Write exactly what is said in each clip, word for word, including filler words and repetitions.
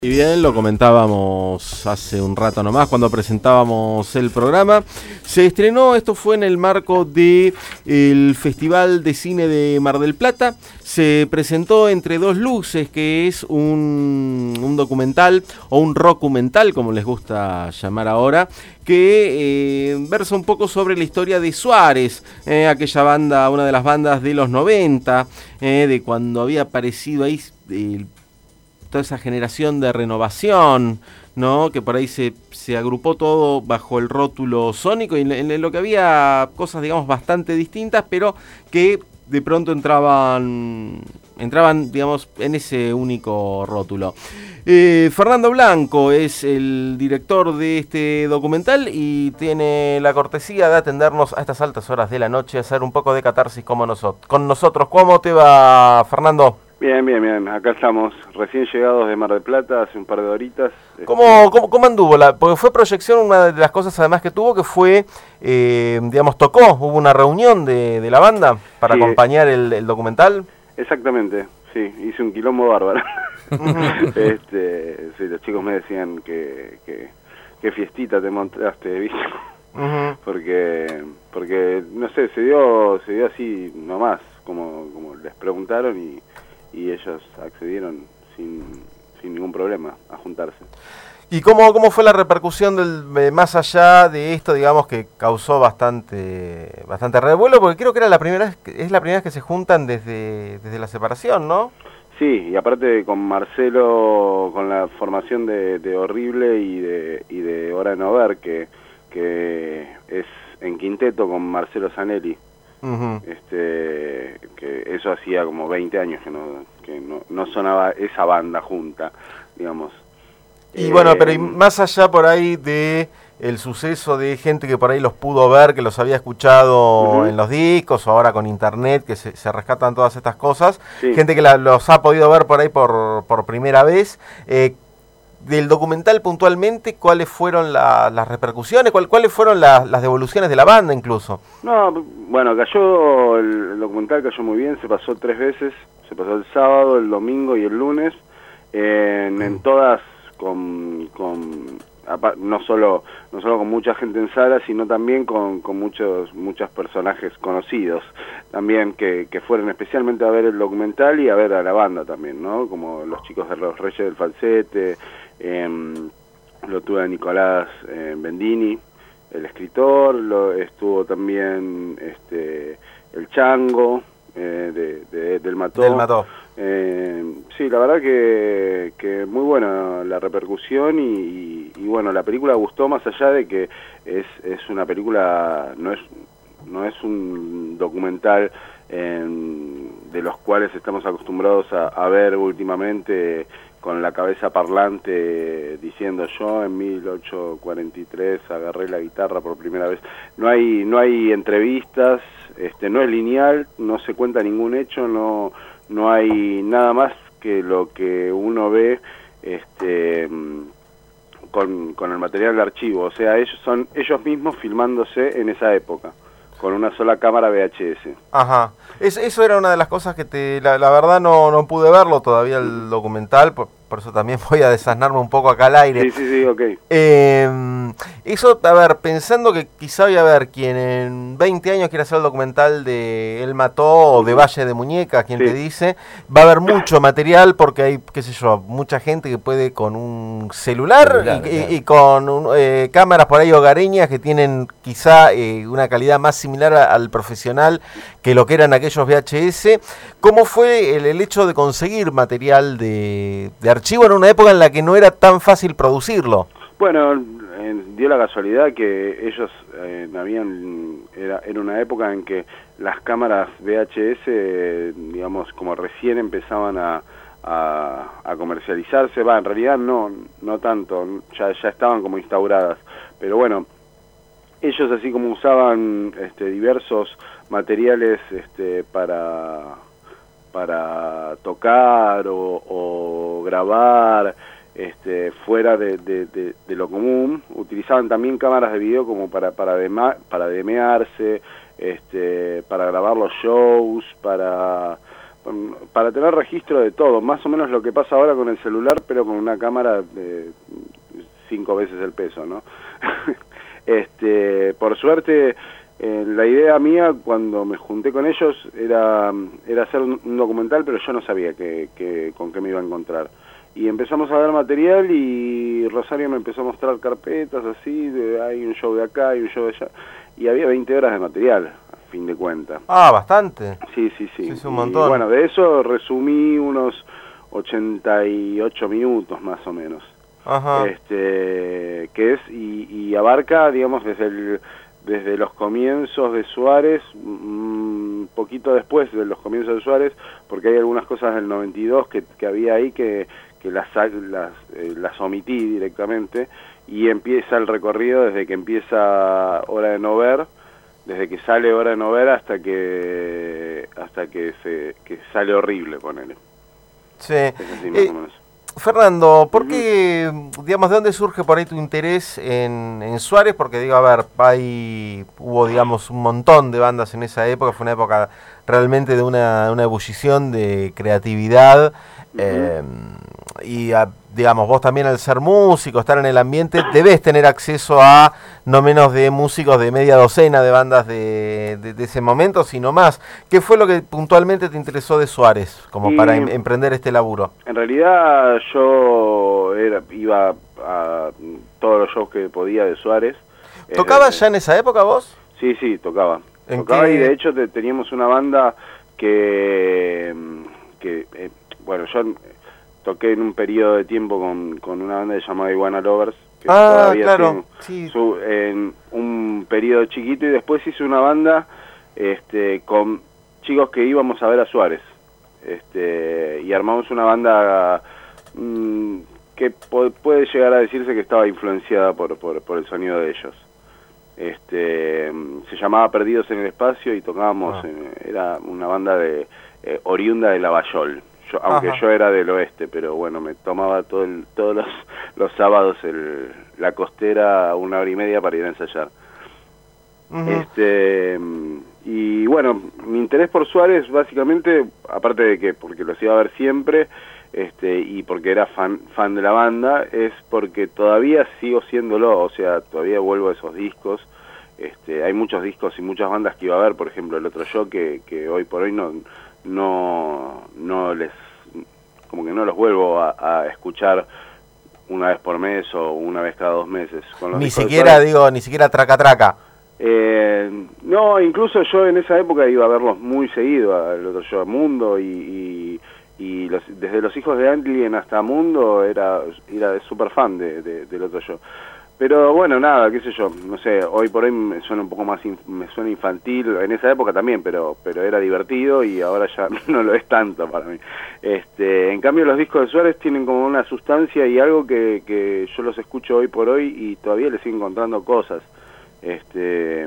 Y bien, lo comentábamos hace un rato nomás cuando presentábamos el programa. Se estrenó, esto fue en el marco del Festival de Cine de Mar del Plata. Se presentó Entre dos luces, que es un, un documental o un rockumental, como les gusta llamar ahora, que eh, versa un poco sobre la historia de Suárez, eh, aquella banda, una de las bandas de los noventa, eh, de cuando había aparecido ahí el toda esa generación de renovación, ¿no? Que por ahí se, se agrupó todo bajo el rótulo sónico y en, en lo que había cosas, digamos, bastante distintas, pero que de pronto entraban, entraban, digamos, en ese único rótulo. Eh, Fernando Blanco es el director de este documental y tiene la cortesía de atendernos a estas altas horas de la noche, hacer un poco de catarsis como nosotros, con nosotros. ¿Cómo te va, Fernando? Bien, bien, bien. Acá estamos, recién llegados de Mar del Plata, hace un par de horitas. ¿Cómo, cómo, cómo anduvo? La, porque fue proyección, una de las cosas además que tuvo, que fue, eh, digamos, tocó, hubo una reunión de, de la banda para sí, acompañar el, el documental. Exactamente, sí, hice un quilombo bárbaro. este, sí, los chicos me decían que, que, que fiestita te montaste, ¿viste? Uh-huh. Porque, porque, no sé, se dio, se dio así nomás, como, como les preguntaron y... y ellos accedieron sin, sin ningún problema a juntarse. ¿Y cómo, cómo fue la repercusión del más allá de esto, digamos, que causó bastante bastante revuelo? Porque creo que era la primera vez, es la primera vez que se juntan desde, desde la separación, ¿no? Sí, y aparte con Marcelo, con la formación de, de Horrible y de, y de Hora de No Ver, que, que es en quinteto con Marcelo Zanelli. Uh-huh. Este, que eso hacía como veinte años que no que no, no sonaba esa banda junta, digamos. Y eh, bueno, pero y más allá por ahí de el suceso de gente que por ahí los pudo ver, que los había escuchado uh-huh. en los discos, o ahora con internet, que se, se rescatan todas estas cosas, sí. Gente que la, los ha podido ver por ahí por, por primera vez, eh, del documental puntualmente, ¿cuáles fueron la, las repercusiones? ¿Cuál, ¿Cuáles fueron la, las devoluciones de la banda incluso? No, bueno, cayó, el, el documental cayó muy bien, se pasó tres veces, se pasó el sábado, el domingo y el lunes, en, mm. en todas con, con no solo no solo con mucha gente en sala, sino también con, con muchos muchos personajes conocidos, también que, que fueron especialmente a ver el documental y a ver a la banda también, ¿no? Como los chicos de los Reyes del Falsete. Eh, lo tuve a Nicolás eh, Bendini, el escritor, lo estuvo también este el Chango eh, de, de, del Mató. Del Mató. Eh, sí, la verdad que, que muy buena la repercusión y, y, y bueno, la película gustó más allá de que es, es una película, no es, no es un documental eh, de los cuales estamos acostumbrados a, a ver últimamente con la cabeza parlante diciendo yo en mil ochocientos cuarenta y tres agarré la guitarra por primera vez. No hay no hay entrevistas, este no es lineal, no se cuenta ningún hecho, no no hay nada más que lo que uno ve este con, con el material de archivo, o sea, ellos son ellos mismos filmándose en esa época con una sola cámara V H S. Ajá. Es, eso era una de las cosas que te... La, la verdad no, no pude verlo todavía el documental, por, por eso también voy a desasnarme un poco acá al aire. Sí, sí, sí, ok. Eh, eso, a ver, pensando que quizá voy a ver quien en veinte años quiera hacer el documental de Él Mató o de Valle de Muñecas, quien sí. Te dice, va a haber mucho material porque hay, qué sé yo, mucha gente que puede con un celular, celular y, claro. y, y con un, eh, cámaras por ahí hogareñas que tienen quizá eh, una calidad más similar a, al profesional que lo que eran aquellos V H S. ¿Cómo fue el, el hecho de conseguir material de, de archivo en una época en la que no era tan fácil producirlo? Bueno, eh, dio la casualidad que ellos eh, habían era, era una época en que las cámaras V H S, eh, digamos, como recién empezaban a, a, a comercializarse. Va, en realidad no no tanto, ya ya estaban como instauradas, pero bueno, ellos así como usaban este, diversos materiales este, para para tocar o, o grabar este, fuera de, de, de, de lo común, utilizaban también cámaras de video como para para, dema, para demearse, este, para grabar los shows, para para tener registro de todo, más o menos lo que pasa ahora con el celular, pero con una cámara de cinco veces el peso, ¿no? este, por suerte, eh, la idea mía cuando me junté con ellos era, era hacer un, un documental, pero yo no sabía que, que, con qué me iba a encontrar. Y empezamos a ver material y Rosario me empezó a mostrar carpetas así, de, hay un show de acá, hay un show de allá, y había veinte horas de material, a fin de cuentas. Ah, bastante. Sí, sí, sí. Sí, es un montón. Y bueno, de eso resumí unos ochenta y ocho minutos más o menos. Ajá. Este, que es, y, y abarca, digamos, desde el, desde los comienzos de Suárez, un poquito después de los comienzos de Suárez, porque hay algunas cosas del noventa y dos que, que había ahí que que las, las, eh, las omití directamente, y empieza el recorrido desde que empieza Hora de No Ver, desde que sale Hora de No Ver hasta que hasta que se que sale Horrible, ponele. Sí. Es así, más eh, o menos. Fernando, ¿por qué, digamos, de dónde surge por ahí tu interés en, en Suárez? Porque digo, a ver, hay, hubo, digamos, un montón de bandas en esa época, fue una época realmente de una, una ebullición de creatividad. Uh-huh. eh, y a, digamos, vos también al ser músico, estar en el ambiente, debes tener acceso a no menos de músicos de media docena de bandas de, de, de ese momento, sino más. ¿Qué fue lo que puntualmente te interesó de Suárez como y, para em, emprender este laburo? En realidad yo era, iba a todos los shows que podía de Suárez. ¿Tocabas eh, ya en esa época vos? Sí, sí, tocaba. ¿En tocaba qué? Y de hecho te, teníamos una banda que, que eh, bueno, yo toqué en un periodo de tiempo con, con una banda llamada Iguana Lovers, que ah, todavía claro, tiene sí. su, en un periodo chiquito, y después hice una banda este, con chicos que íbamos a ver a Suárez, este, y armamos una banda mmm, que po puede llegar a decirse que estaba influenciada por, por, por el sonido de ellos. Este, se llamaba Perdidos en el Espacio y tocábamos, ah. en, era una banda de eh, oriunda de Lavallol. Yo, aunque Ajá. yo era del oeste, pero bueno, me tomaba todo el, todos los, los sábados el, la costera una hora y media para ir a ensayar. Uh-huh. Este, y bueno, mi interés por Suárez básicamente, aparte de que porque los iba a ver siempre, este, y porque era fan, fan de la banda, es porque todavía sigo siéndolo, o sea, todavía vuelvo a esos discos. Este, hay muchos discos y muchas bandas que iba a ver, por ejemplo, el otro show que, que hoy por hoy no... no no les como que no los vuelvo a, a escuchar una vez por mes o una vez cada dos meses con los ni siquiera digo ni siquiera traca traca eh, no, incluso yo en esa época iba a verlos muy seguido, al otro show, a Mundo, y, y, y los, desde Los Hijos de Alien hasta Mundo era era súper fan de, de, del otro show. Pero bueno, nada, qué sé yo, no sé, hoy por hoy me suena un poco más, in, me suena infantil, en esa época también, pero pero era divertido y ahora ya no lo es tanto para mí. Este, en cambio los discos de Suárez tienen como una sustancia y algo que, que yo los escucho hoy por hoy y todavía les sigo encontrando cosas. Este,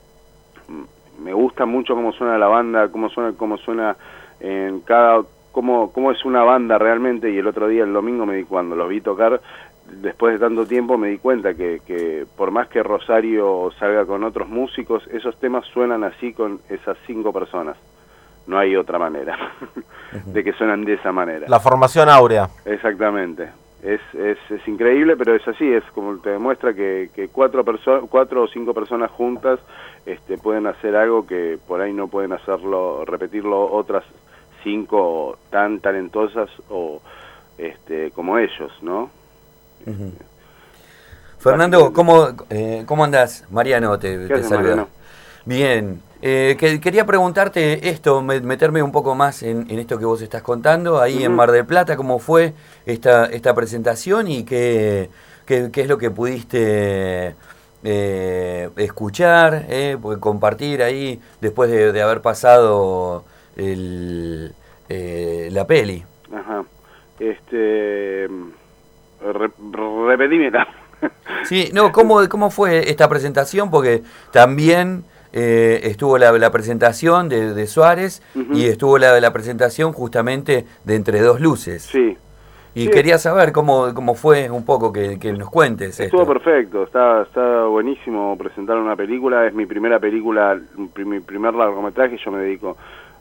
me gusta mucho cómo suena la banda, cómo suena, cómo suena en cada, cómo, cómo es una banda realmente, y el otro día, el domingo, me di, cuando los vi tocar, después de tanto tiempo me di cuenta que, que por más que Rosario salga con otros músicos, esos temas suenan así con esas cinco personas. No hay otra manera uh-huh. de que suenan de esa manera. La formación áurea. Exactamente. Es, es, es increíble, pero es así, es como te demuestra que, que cuatro, perso- cuatro o cinco personas juntas este, pueden hacer algo que por ahí no pueden hacerlo, repetirlo otras cinco tan talentosas o este, como ellos, ¿no? Uh-huh. Fernando, ¿cómo, eh, ¿cómo andás? Mariano te, te saluda. Mariano? Bien, eh, que, quería preguntarte esto, me, meterme un poco más en, en esto que vos estás contando, ahí uh-huh. en Mar del Plata, ¿cómo fue esta, esta presentación y qué, qué, qué es lo que pudiste eh, escuchar, eh, compartir ahí después de, de haber pasado el, eh, la peli? Ajá, este... Re, repetímela. Sí, no, ¿cómo, ¿cómo fue esta presentación? Porque también eh, estuvo la, la presentación de, de Suárez uh-huh. y estuvo la, la presentación justamente de Entre Dos Luces. Sí. Y sí. quería saber cómo, cómo fue un poco que, que nos cuentes esto. Estuvo perfecto, está, está buenísimo presentar una película, es mi primera película, mi primer largometraje, yo me dedico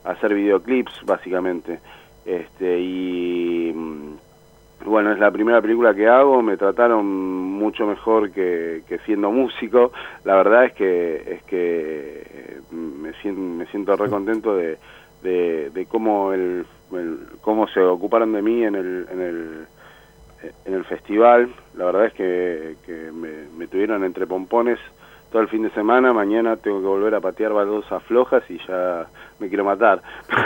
hacer videoclips, básicamente. Este, y bueno, es la primera película que hago, me trataron mucho mejor que, que siendo músico. La verdad es que es que me siento, me siento re contento de, de, de cómo el, el cómo se ocuparon de mí en el en el en el festival. La verdad es que, que me, me tuvieron entre pompones todo el fin de semana. Mañana tengo que volver a patear baldosas flojas y ya me quiero matar.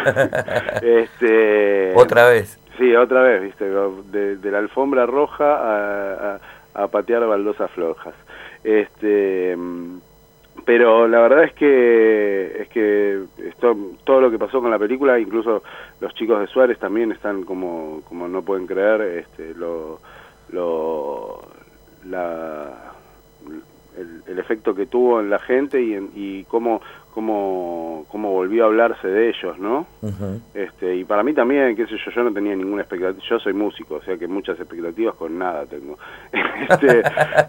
este, ¿Otra vez? Sí, otra vez, viste, de, de la alfombra roja a, a, a patear baldosas flojas. Este, pero la verdad es que es que esto, todo lo que pasó con la película, incluso los chicos de Suárez también están como como no pueden creer este lo lo la el, el efecto que tuvo en la gente y en, y cómo cómo cómo volvió a hablarse de ellos, ¿no? Uh-huh. Este, y para mí también, qué sé yo, yo no tenía ninguna expectativa, yo soy músico, o sea que muchas expectativas con nada tengo. este,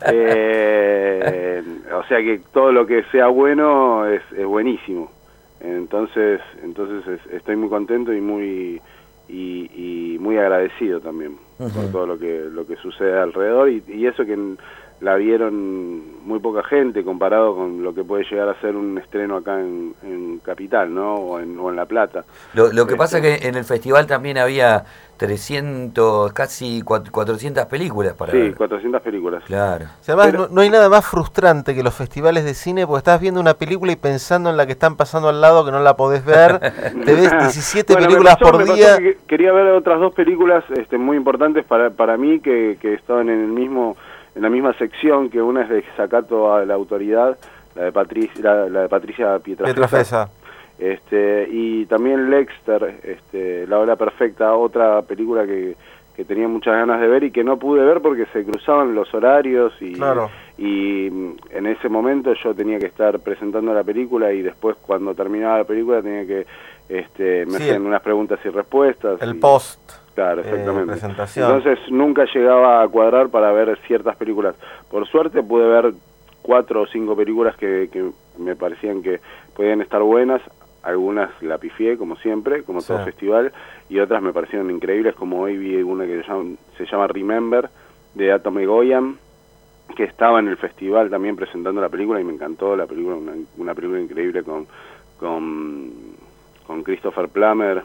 eh, o sea que todo lo que sea bueno es, es buenísimo. Entonces, entonces es, estoy muy contento y muy y, y muy agradecido también uh-huh. por todo lo que lo que sucede alrededor y, y eso que en, la vieron muy poca gente comparado con lo que puede llegar a ser un estreno acá en, en Capital, ¿no? O en, o en La Plata. Lo, lo que este, pasa es que en el festival también había trescientos, casi cuatrocientas películas para sí, ver. cuatrocientas películas. Claro. O sea, además, Pero, no, no hay nada más frustrante que los festivales de cine, porque estás viendo una película y pensando en la que están pasando al lado que no la podés ver. Te ves diecisiete bueno, películas pasó, por día. Que quería ver otras dos películas este, muy importantes para, para mí que, que estaban en el mismo... en la misma sección, que una es de Desacato a la Autoridad, la de Patricia, la, la de Patricia Pietrafesa, este, y también Lexter, este, La Hora Perfecta, otra película que, que tenía muchas ganas de ver y que no pude ver porque se cruzaban los horarios y, claro. y en ese momento yo tenía que estar presentando la película y después cuando terminaba la película tenía que este, me sí, hacían unas preguntas y respuestas. El y, post. Claro, exactamente. Eh, presentación. Entonces nunca llegaba a cuadrar para ver ciertas películas. Por suerte pude ver cuatro o cinco películas que, que me parecían que podían estar buenas. Algunas la pifié, como siempre, como sí. todo festival, y otras me parecieron increíbles, como hoy vi una que se llama, se llama Remember, de Atom Egoyan, que estaba en el festival también presentando la película y me encantó la película, una, una película increíble con, con, con Christopher Plummer,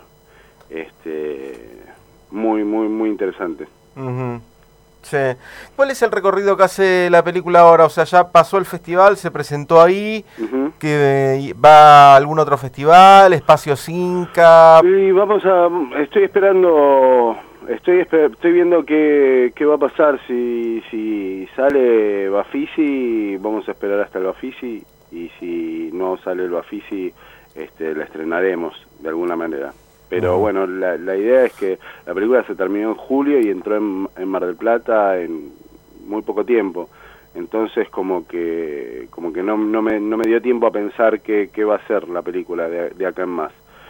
este... muy, muy, muy interesante. Uh-huh. Sí. ¿Cuál es el recorrido que hace la película ahora? O sea, ya pasó el festival, se presentó ahí, uh-huh. que va a algún otro festival, Espacio Cinca. Sí, vamos a... Estoy esperando... Estoy esper, estoy viendo qué, qué va a pasar. Si, si sale Bafisi, vamos a esperar hasta el Bafisi, y si no sale el Bafisi, este, la estrenaremos de alguna manera. Pero uh-huh. bueno, la, la idea es que la película se terminó en julio y entró en, en Mar del Plata en muy poco tiempo. Entonces como que como que no, no, me, no me dio tiempo a pensar qué, qué va a ser la película de, de acá en más.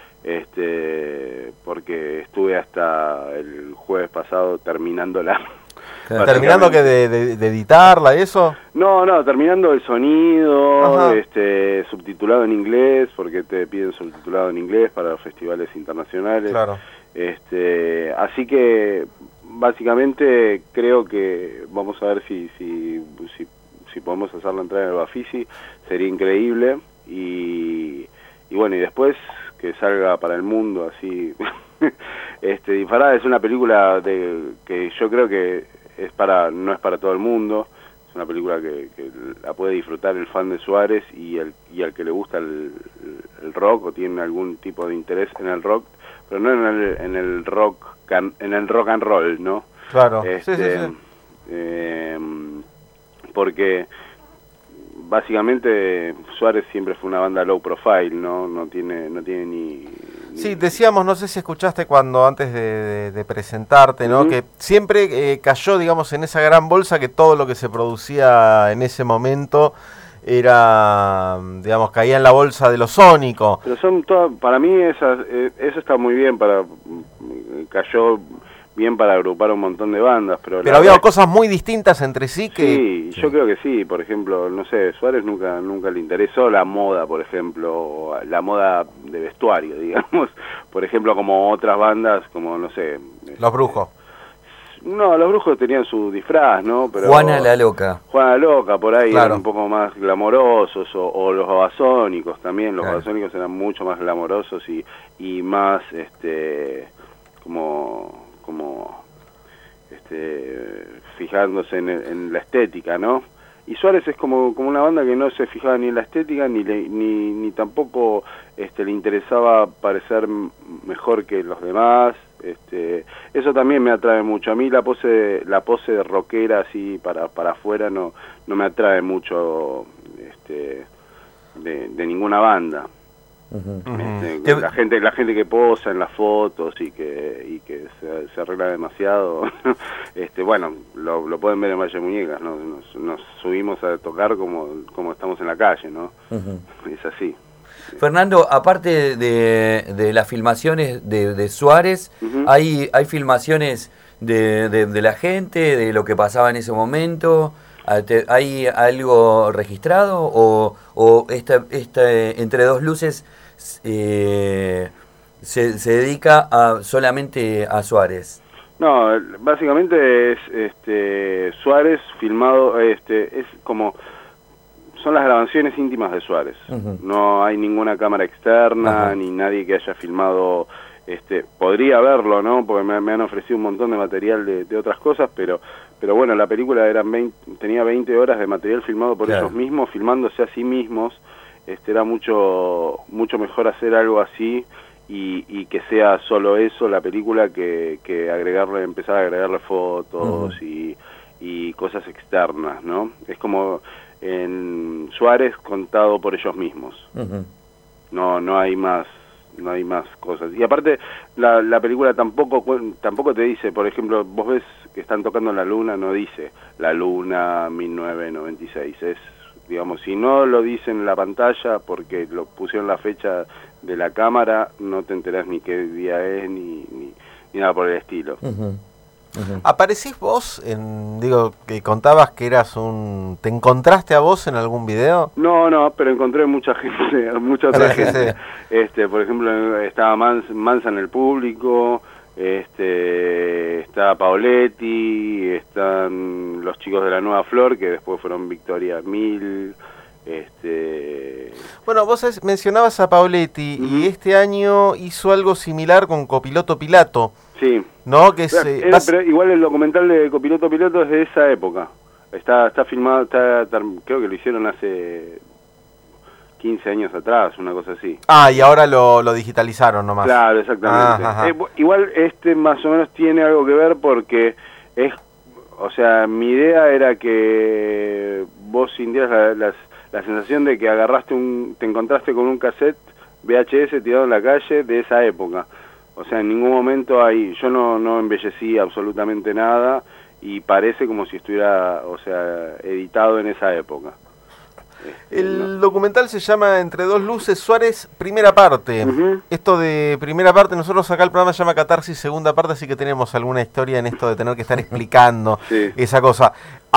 Este, porque estuve hasta el jueves pasado terminándola. ¿Terminando que de, de, de editarla, eso? No, no, terminando el sonido, este, subtitulado en inglés, porque te piden subtitulado en inglés para los festivales internacionales. Claro. Este, así que básicamente creo que vamos a ver si si si, si podemos hacer la entrada en el Bafisi, sería increíble y y bueno, y después que salga para el mundo así. este, Disparada es una película de que yo creo que es para no es para todo el mundo, es una película que, que la puede disfrutar el fan de Suárez y el y al que le gusta el, el rock o tiene algún tipo de interés en el rock, pero no en el en el rock can, en el rock and roll, ¿no? Claro. Este, sí, sí, sí. Eh, porque básicamente Suárez siempre fue una banda low profile, no no tiene no tiene ni Sí, decíamos, no sé si escuchaste cuando antes de, de, de presentarte, ¿no? Uh-huh. Que siempre eh, cayó, digamos, en esa gran bolsa que todo lo que se producía en ese momento era, digamos, caía en la bolsa de lo sónico. Pero son todas, para mí esa, eh, eso está muy bien, para cayó bien para agrupar un montón de bandas. Pero, pero había cosas muy distintas entre sí que... Sí, sí, yo creo que sí. Por ejemplo, no sé, Suárez nunca nunca le interesó la moda, por ejemplo, la moda de vestuario, digamos. Por ejemplo, como otras bandas, como, no sé... Los Brujos. No, los Brujos tenían su disfraz, ¿no? Pero Juana la Loca. Juana la Loca, por ahí, claro, eran un poco más glamorosos, o, o los Babasónicos también. Los claro. Babasónicos eran mucho más glamorosos y, y más, este, como, como, este, fijándose en, en la estética, ¿no? Y Suárez es como, como una banda que no se fijaba ni en la estética, ni le, ni, ni tampoco este, le interesaba parecer mejor que los demás. Este, eso también me atrae mucho. A mí la pose, la pose de rockera así para para afuera no no me atrae mucho, este, de, de ninguna banda. Uh-huh. Este, uh-huh. La gente la gente que posa en las fotos y que y que se, se arregla demasiado. este, bueno, lo, lo pueden ver en Valle Muñecas, ¿no? Nos, nos subimos a tocar como como estamos en la calle, ¿no? Uh-huh. Es así. Fernando, aparte de, de las filmaciones de, de Suárez, uh-huh. hay, hay filmaciones de, de, de la gente, de lo que pasaba en ese momento. ¿Hay algo registrado o, o esta, esta Entre Dos Luces eh, se, se dedica a, solamente a Suárez? No, básicamente es este Suárez filmado, este es como... son las grabaciones íntimas de Suárez. Uh-huh. No hay ninguna cámara externa, uh-huh. ni nadie que haya filmado, este, podría haberlo, ¿no? Porque me, me han ofrecido un montón de material de, de otras cosas, pero pero bueno, la película eran veinte, tenía veinte horas de material filmado por claro. ellos mismos, filmándose a sí mismos. Este, era mucho mucho mejor hacer algo así y, y que sea solo eso, la película, que, que agregarle, empezar a agregarle fotos uh-huh. y, y cosas externas, ¿no? Es como... en Suárez contado por ellos mismos. Uh-huh. No no hay más no hay más cosas. Y aparte la, la película tampoco tampoco te dice, por ejemplo, vos ves que están tocando la luna, no dice la luna mil novecientos noventa y seis, es, digamos, si no lo dice en la pantalla porque lo pusieron la fecha de la cámara, no te enterás ni qué día es ni ni, ni nada por el estilo. Uh-huh. Uh-huh. ¿Aparecís vos en, digo, que contabas que eras un... ¿Te encontraste a vos en algún video? No, no, pero encontré mucha gente, mucha otra gente. Este, por ejemplo, estaba Mans, Mansa en el público, este, está Paoletti, están los chicos de la Nueva Flor, que después fueron Victoria Mil, este... Bueno, vos es, mencionabas a Paoletti, uh-huh. y este año hizo algo similar con Copiloto Pilato. Sí. No, que es, pero, era, pero igual el documental de Copiloto Piloto es de esa época. Está está filmado, está, está creo que lo hicieron hace quince años atrás, una cosa así. Ah, y ahora lo, lo digitalizaron nomás. Claro, exactamente. Ah, eh, igual este más o menos tiene algo que ver porque es, o sea, mi idea era que vos sintieras la, la, la sensación de que agarraste un, te encontraste con un cassette V H S tirado en la calle de esa época. O sea, en ningún momento hay, yo no, no embellecí absolutamente nada y parece como si estuviera, o sea, editado en esa época. Este, el no. documental se llama Entre Dos Luces, Suárez, primera parte. Uh-huh. Esto de primera parte, nosotros acá el programa se llama Catarsis, segunda parte, así que tenemos alguna historia en esto de tener que estar explicando sí. esa cosa.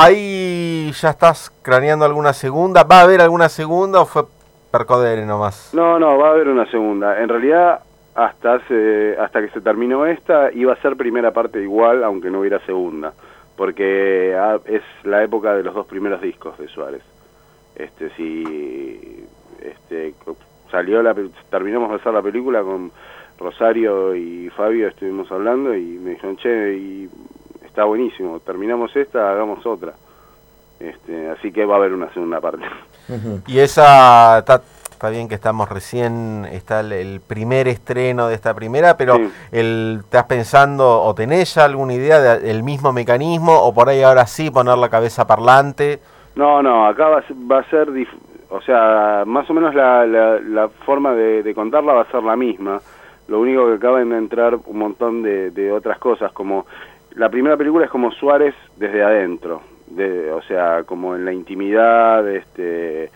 ¿Ahí ya estás craneando alguna segunda? ¿Va a haber alguna segunda o fue percodere nomás? No, no, va a haber una segunda. En realidad... Hasta hace, hasta que se terminó esta, iba a ser primera parte igual, aunque no hubiera segunda, porque es la época de los dos primeros discos de Suárez. Este, si este, salió la, terminamos de hacer la película con Rosario y Fabio, estuvimos hablando y me dijeron, che, y está buenísimo, terminamos esta, hagamos otra. Este, así que va a haber una segunda parte. Uh-huh. Y esa... Ta- Está bien que estamos recién, está el, el primer estreno de esta primera, pero sí. el, ¿estás pensando o tenés ya alguna idea del mismo mecanismo o por ahí ahora sí poner la cabeza parlante? No, no, acá va, va a ser, dif- o sea, más o menos la, la, la forma de, de contarla va a ser la misma. Lo único que acaba de entrar un montón de, de otras cosas, como la primera película es como Suárez desde adentro, de, o sea, como en la intimidad, este...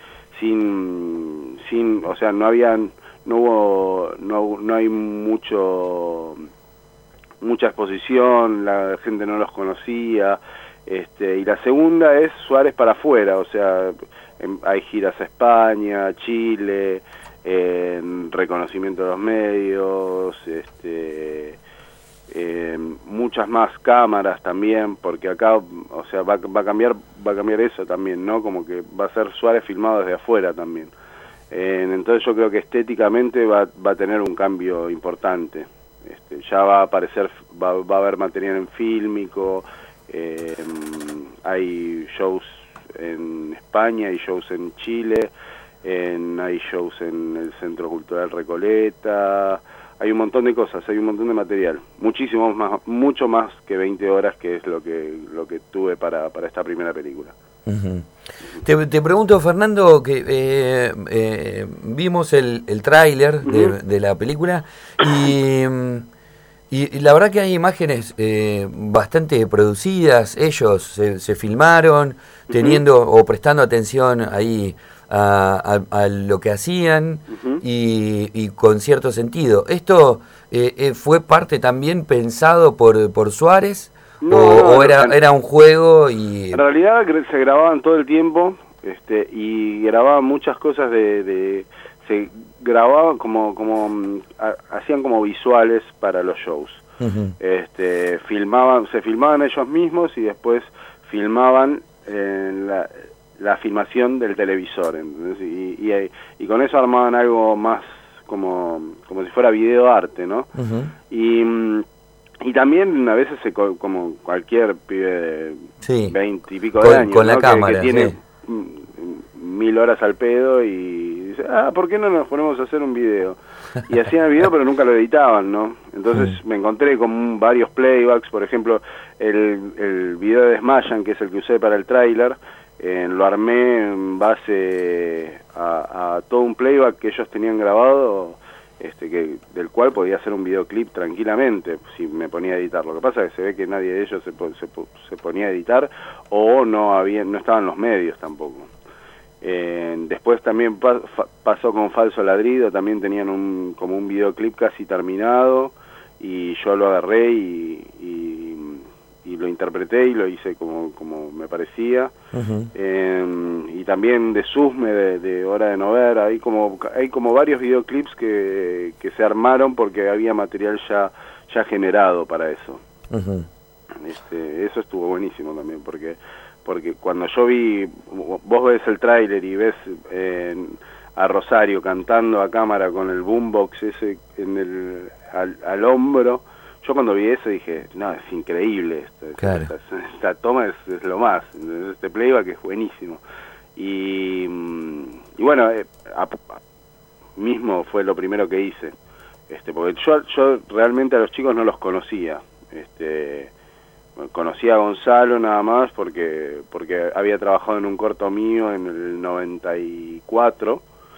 sin sin o sea no habían no hubo no no hay mucho mucha exposición, la gente no los conocía, este, y la segunda es Suárez para afuera, o sea, en, hay giras a España, Chile, en reconocimiento de los medios, este, eh, muchas más cámaras también, porque acá, o sea, va, va a cambiar, va a cambiar eso también, ¿no? Como que va a ser Suárez filmado desde afuera también. Eh, entonces yo creo que estéticamente va, va a tener un cambio importante. Este, ya va a aparecer, va, va a haber material en fílmico, eh, hay shows en España, hay shows en Chile, en, hay shows en el Centro Cultural Recoleta, hay un montón de cosas, hay un montón de material, muchísimo más, mucho más que veinte horas, que es lo que lo que tuve para, para esta primera película. Uh-huh. Te, te pregunto, Fernando, que eh, eh, vimos el, el tráiler uh-huh. de, de la película y, y, y la verdad que hay imágenes eh, bastante producidas, ellos se, se filmaron teniendo uh-huh. o prestando atención ahí a, a, a lo que hacían uh-huh. y, y con cierto sentido. ¿Esto eh, eh, fue parte también pensado por, por Suárez? No, o, no, o era, era un juego y... En realidad se grababan todo el tiempo este, y grababan muchas cosas de... de se grababan como... como a, hacían como visuales para los shows. Uh-huh. este, filmaban, se filmaban ellos mismos y después filmaban en la, la filmación del televisor. ¿Entendés? Y, y, y con eso armaban algo más como, como si fuera videoarte, ¿no? Uh-huh. Y... Y también a veces, se, como cualquier pibe de sí. veinte y pico con, de años, con la ¿no? cámara, que, que tiene sí. mil horas al pedo y dice, ah, ¿por qué no nos ponemos a hacer un video? Y hacían el video pero nunca lo editaban, ¿no? Entonces sí. me encontré con varios playbacks, por ejemplo, el, el video de Desmayan, que es el que usé para el tráiler, eh, lo armé en base a, a todo un playback que ellos tenían grabado, Este, que del cual podía hacer un videoclip tranquilamente si me ponía a editar. Lo que pasa es que se ve que nadie de ellos se, se, se ponía a editar o no había, no estaban los medios tampoco. Eh, después también pa, fa, pasó con Falso Ladrido, también tenían un como un videoclip casi terminado y yo lo agarré y, y, y lo interpreté y lo hice como, como me parecía. Uh-huh. eh, y también de Susme, de, de Hora de No Ver, hay como hay como varios videoclips que, que se armaron porque había material ya ya generado para eso. Uh-huh. este, eso estuvo buenísimo también, porque porque cuando yo vi, vos ves el tráiler y ves eh, a Rosario cantando a cámara con el boombox ese en el al, al hombro. Yo cuando vi eso dije, no, es increíble esto, claro. esta, esta, esta toma es, es lo más, este playback es buenísimo. Y, y bueno, eh, a, a, mismo fue lo primero que hice, este, porque yo, yo realmente a los chicos no los conocía, este, conocía a Gonzalo nada más porque, porque había trabajado en un corto mío en el noventa y cuatro,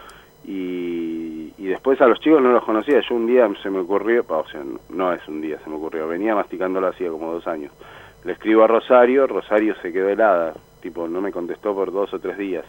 Y, y después a los chicos no los conocía. Yo un día se me ocurrió, o sea, no es un día se me ocurrió, venía masticándolo hacía como dos años. Le escribo a Rosario, Rosario se quedó helada, tipo no me contestó por dos o tres días.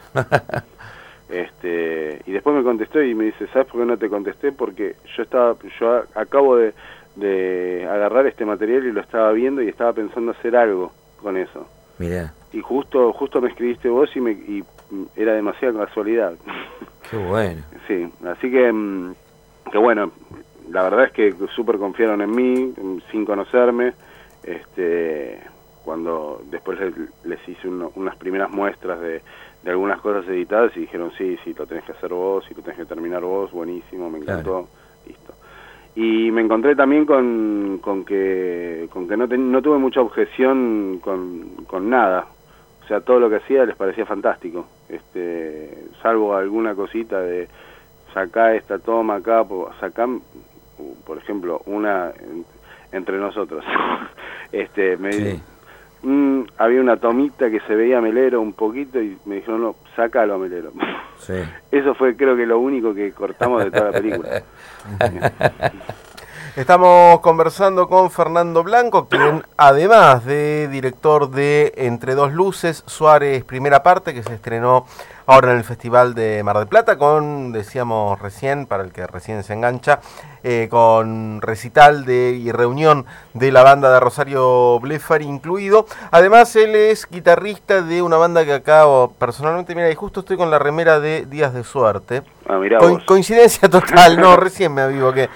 este Y después me contestó y me dice, ¿sabes por qué no te contesté? Porque yo estaba, yo acabo de, de agarrar este material y lo estaba viendo y estaba pensando hacer algo con eso. Mirá. Y justo justo me escribiste vos y, me, y era demasiada casualidad. Qué bueno. Sí, así que, que bueno, la verdad es que súper confiaron en mí, sin conocerme, este, cuando después les, les hice uno, unas primeras muestras de, de algunas cosas editadas y dijeron, sí, sí, lo tenés que hacer vos, y lo tenés que terminar vos, buenísimo, me encantó, claro. Listo. Y me encontré también con, con que con que no, ten, no tuve mucha objeción con, con nada. O sea, todo lo que hacía les parecía fantástico. Este, salvo alguna cosita de sacá esta toma acá, sacá, por ejemplo, una entre nosotros. este, me sí. mm, había una tomita que se veía Melero un poquito y me dijeron, no, sácalo a Melero. Sí. Eso fue creo que lo único que cortamos de toda la película. Estamos conversando con Fernando Blanco, quien además de director de Entre dos luces, Suárez primera parte, que se estrenó ahora en el Festival de Mar del Plata, con, decíamos recién, para el que recién se engancha, eh, con recital de, y reunión de la banda de Rosario Blefari incluido. Además, él es guitarrista de una banda que acá, oh, personalmente, mira, y justo estoy con la remera de Días de Suerte. Ah, mirá Co- vos. Coincidencia total, no, recién me avivo que...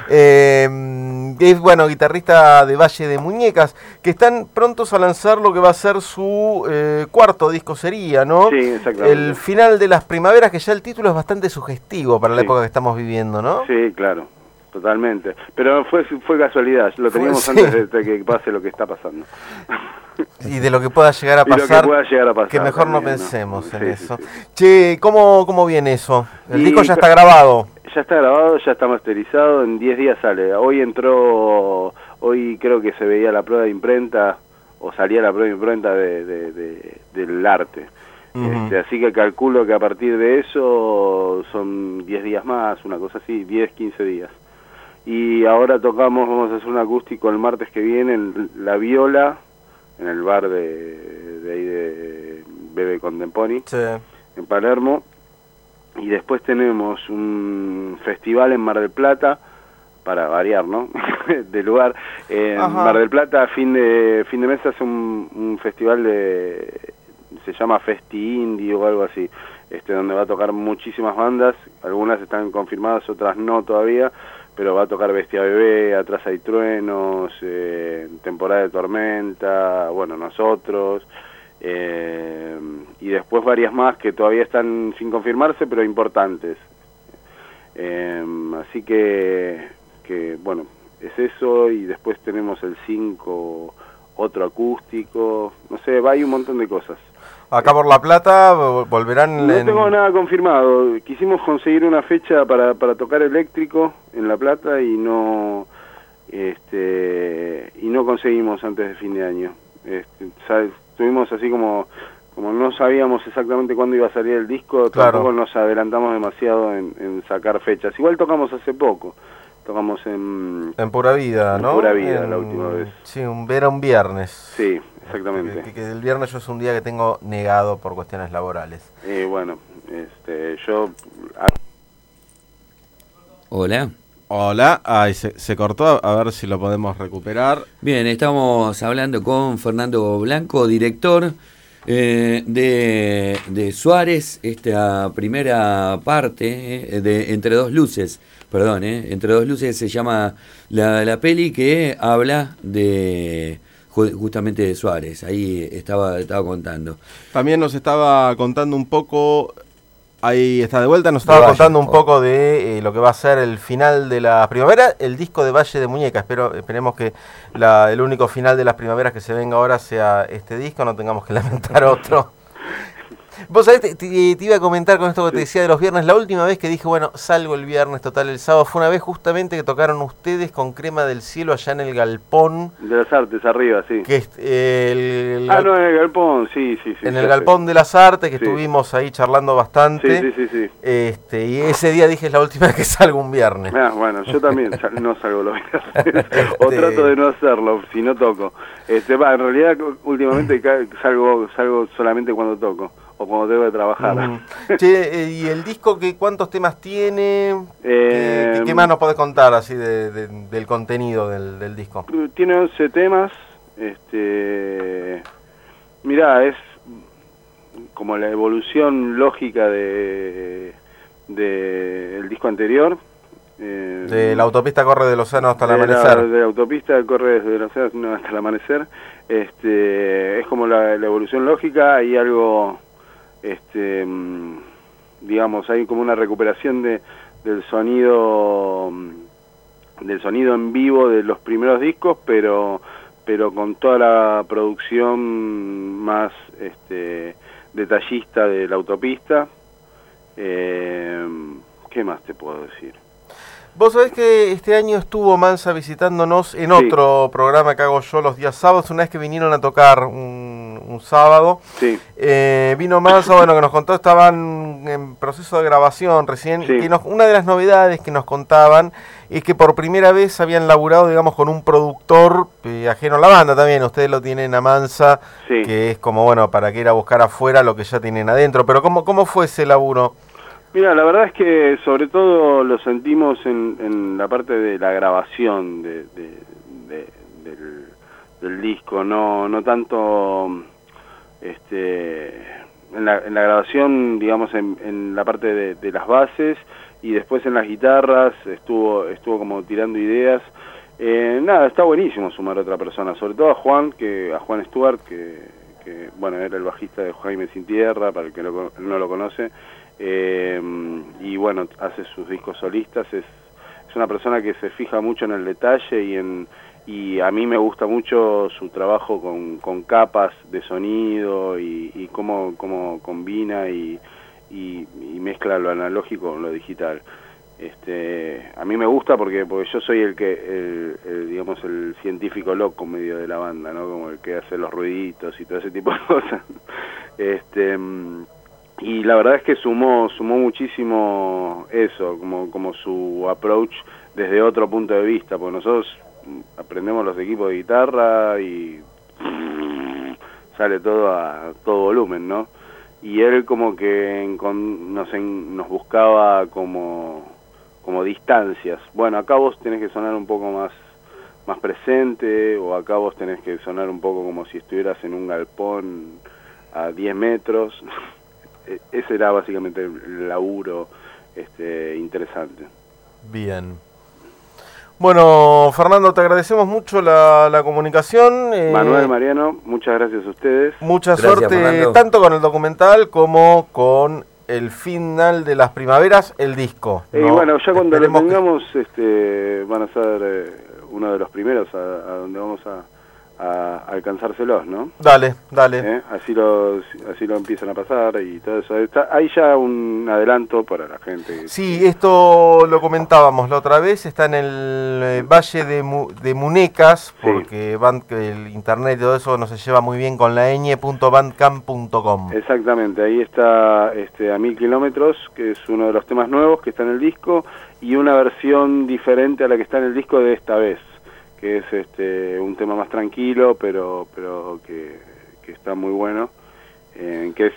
Eh, es, bueno, guitarrista de Valle de Muñecas, que están prontos a lanzar lo que va a ser su eh, cuarto disco, sería, ¿no? Sí, exactamente. El final de las primaveras, que ya el título es bastante sugestivo para la Sí. época que estamos viviendo, ¿no? Sí, claro, totalmente. Pero fue fue casualidad, lo teníamos Sí. antes de, de que pase lo que está pasando. Y de lo que pueda llegar a Y lo que pasar, pueda llegar a pasar que mejor no también, ¿no? pensemos en Sí, sí, eso. sí. Che, ¿cómo, ¿cómo viene eso? El Y- disco ya está grabado. Ya está grabado, ya está masterizado, en diez días sale. Hoy entró, hoy creo que se veía la prueba de imprenta, o salía la prueba de imprenta de, de, de- del arte. Ujú. Este, así que calculo que a partir de eso son diez días más, una cosa así, diez, quince días. Y ahora tocamos, vamos a hacer un acústico el martes que viene en La Viola, en el bar de, de ahí de Bebe Contemponi, Sí. en Palermo. Y después tenemos un festival en Mar del Plata, para variar, ¿no? de lugar. En Ajá. Mar del Plata, a fin de, fin de mes, hace un, un festival de... se llama Festi Indie o algo así, este, donde va a tocar muchísimas bandas, algunas están confirmadas, otras no todavía, pero va a tocar Bestia Bebé, Atrás hay Truenos, eh, Temporada de Tormenta, bueno, nosotros... Eh, y después varias más que todavía están sin confirmarse, pero importantes. Eh, así que, que, bueno, es eso, y después tenemos el cinco, otro acústico, no sé, va, hay un montón de cosas. Acá por La Plata vol- volverán... No en- tengo nada confirmado, quisimos conseguir una fecha para, para tocar eléctrico en La Plata y no, este, y no conseguimos antes de fin de año. Este, ¿sabes? Estuvimos así como como no sabíamos exactamente cuándo iba a salir el disco, Claro. tampoco nos adelantamos demasiado en, en sacar fechas. Igual tocamos hace poco, tocamos en... En Pura Vida, En ¿no? Pura Vida, En- la última vez. Sí, un, era un viernes. Sí, exactamente. Que, que el viernes yo es un día que tengo negado por cuestiones laborales. Y bueno, este, yo... Hola. Hola, ay, se, se cortó, a ver si lo podemos recuperar. Bien, estamos hablando con Fernando Blanco, director eh, de, de Suárez, esta primera parte eh, de Entre dos luces, perdón, eh, Entre dos luces se llama la, la peli que habla de ju- justamente de Suárez, ahí estaba, estaba contando. También nos estaba contando un poco, ahí está de vuelta, nos estaba Valle, contando un oh. poco de eh, lo que va a ser el final de la primavera, el disco de Valle de Muñecas. Espero, esperemos que la, el único final de las primaveras que se venga ahora sea este disco, no tengamos que lamentar otro. Vos sabés, te, te, te iba a comentar con esto que te decía de los viernes, la última vez que dije, bueno, salgo el viernes, total, el sábado, fue una vez justamente que tocaron ustedes con Crema del Cielo allá en el Galpón, De las Artes, arriba, sí. que es eh, el, Ah, no, en el Galpón, sí, sí, sí. en ya el sé. Galpón de las Artes, que Sí. estuvimos ahí charlando bastante. Sí, sí, sí, sí. Este, y ese día dije, es la última vez que salgo un viernes. Ah, bueno, yo también sal- no salgo los viernes. O Este- trato de no hacerlo, si no toco. Este, va, en realidad, últimamente ca- salgo salgo solamente cuando toco, o cuando tengo que trabajar. Mm. Che, eh, ¿y el disco qué, cuántos temas tiene? Eh, ¿Qué, qué- qué más nos podés contar así de, de- del contenido del, del disco? Tiene once temas. Este, mirá, es como la evolución lógica de, de el disco anterior. Eh, De la autopista corre del océano hasta el de la- amanecer. de la autopista corre desde el océano hasta el amanecer. Este, es como la, la evolución lógica. Hay algo, este, mm, digamos, hay como una recuperación de del sonido, mm, del sonido en vivo de los primeros discos, pero pero con toda la producción más, este, detallista de la autopista. Eh, ¿Qué más te puedo decir? Vos sabés que este año estuvo Mansa visitándonos en Sí. otro programa que hago yo los días sábados, una vez que vinieron a tocar un, un sábado. Sí. Eh, vino Mansa, bueno, que nos contó, estaban en proceso de grabación recién, Sí. y que nos- una de las novedades que nos contaban es que por primera vez habían laburado, digamos, con un productor eh, ajeno a la banda también. Ustedes lo tienen a Mansa, sí. Que es como, bueno, para que ir a buscar afuera lo que ya tienen adentro. Pero ¿cómo, cómo fue ese laburo? Mira, la verdad es que sobre todo lo sentimos en, en la parte de la grabación de, de, de, del, del disco, no, no tanto este, en, la, en la grabación, digamos, en, en la parte de, de las bases, y después en las guitarras estuvo estuvo como tirando ideas. Eh, nada, está buenísimo sumar a otra persona, sobre todo a Juan, que a Juan Stuart, que, que bueno, era el bajista de Jaime Sin Tierra, para el que lo, no lo conoce. Eh, y bueno, hace sus discos solistas, es, es una persona que se fija mucho en el detalle y en y a mí me gusta mucho su trabajo con, con capas de sonido y, y cómo, cómo combina y, y, y mezcla lo analógico con lo digital. Este, a mí me gusta porque porque yo soy el que el, el, digamos el científico loco medio de la banda, ¿no? Como el que hace los ruiditos y todo ese tipo de cosas. Este y la verdad es que sumó sumó muchísimo eso, como como su approach desde otro punto de vista, porque nosotros aprendemos los equipos de guitarra y sale todo a todo volumen, ¿no? Y él como que en, con, nos, en, nos buscaba como como distancias. Bueno, acá vos tenés que sonar un poco más más presente, o acá vos tenés que sonar un poco como si estuvieras en un galpón a diez metros. Ese era básicamente el laburo este, interesante. Bien. Bueno, Fernando, te agradecemos mucho la, la comunicación. Eh, Manuel, Mariano, muchas gracias a ustedes. Mucha gracias, suerte, Fernando. Tanto con el documental como con el final de las primaveras, el disco, ¿no? Y bueno, ya cuando Esperemos lo tengamos, que... este, van a ser eh, uno de los primeros a, a donde vamos a, a alcanzárselos, ¿no? Dale, dale. ¿Eh? Así lo así lo empiezan a pasar y todo eso. Está, hay ya un adelanto para la gente. Sí, esto lo comentábamos la otra vez, está en el eh, Valle de, Mu de Munecas, porque sí. Band, el internet y todo eso no se lleva muy bien con la ñ punto bandcamp punto com. Exactamente, ahí está este, A Mil Kilómetros, que es uno de los temas nuevos que está en el disco, y una versión diferente a la que está en el disco de esta vez, que es este un tema más tranquilo, pero pero que, que está muy bueno, eh, que es,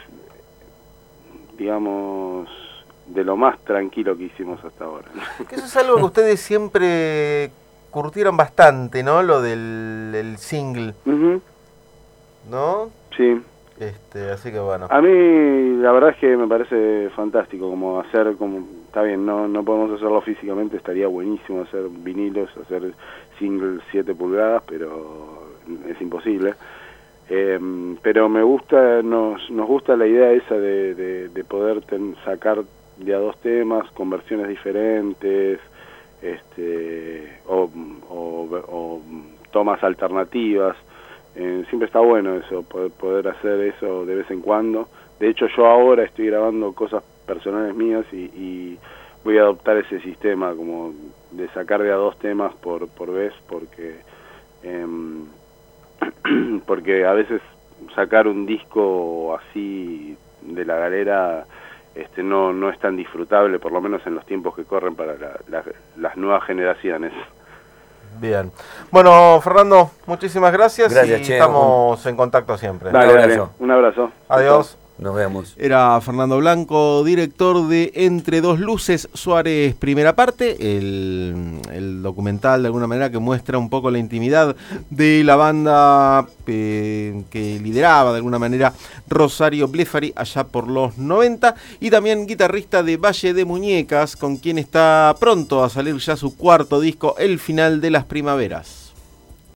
digamos, de lo más tranquilo que hicimos hasta ahora. Que eso es algo que ustedes siempre curtieron bastante, ¿no? Lo del el single, uh-huh. ¿no? Sí. Este, así que bueno. A mí la verdad es que me parece fantástico, como hacer, como está bien, no no podemos hacerlo físicamente, estaría buenísimo hacer vinilos, hacer singles siete pulgadas, pero es imposible. Eh, pero me gusta, nos nos gusta la idea esa de, de, de poder ten, sacar de a dos temas con versiones diferentes, este o, o, o tomas alternativas. Eh, siempre está bueno eso, poder, poder hacer eso de vez en cuando. De hecho, yo ahora estoy grabando cosas personales mías y, y voy a adoptar ese sistema como de sacar de a dos temas por, por vez, porque eh, porque a veces sacar un disco así de la galera este no no es tan disfrutable, por lo menos en los tiempos que corren para la, la, las nuevas generaciones. Bien. Bueno, Fernando, muchísimas gracias, gracias y che, estamos un... en contacto siempre. Dale, un abrazo. Un abrazo. Adiós. Nos vemos. Era Fernando Blanco, director de Entre Dos Luces Suárez, primera parte, el, el documental de alguna manera que muestra un poco la intimidad de la banda eh, que lideraba de alguna manera Rosario Blefari allá por los noventa, y también guitarrista de Valle de Muñecas, con quien está pronto a salir ya su cuarto disco, El Final de las Primaveras.